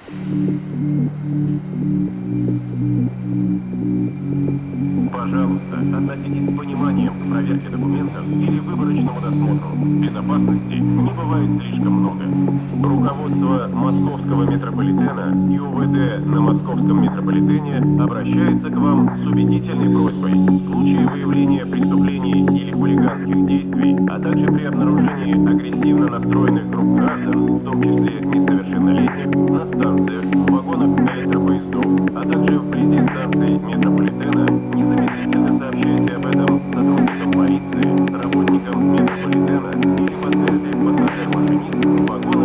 Пожалуйста, относитесь с пониманием к проверке документов или выборочному досмотру. Безопасности не бывает слишком много. Руководство Московского метрополитена и УВД на Московском метрополитене обращается к вам с убедительной просьбой в случае выявления преступлений или хулиганских действий, а также при обнаружении агрессивно настроенных групп граждан, в том числе несовершеннолетних, на станциях, в вагонах электропоездов, а также вблизи станций метрополитена, незамедлительно сообщайте об этом сотрудникам полиции, работникам метрополитена или подтвердите пассажир-машинист вагона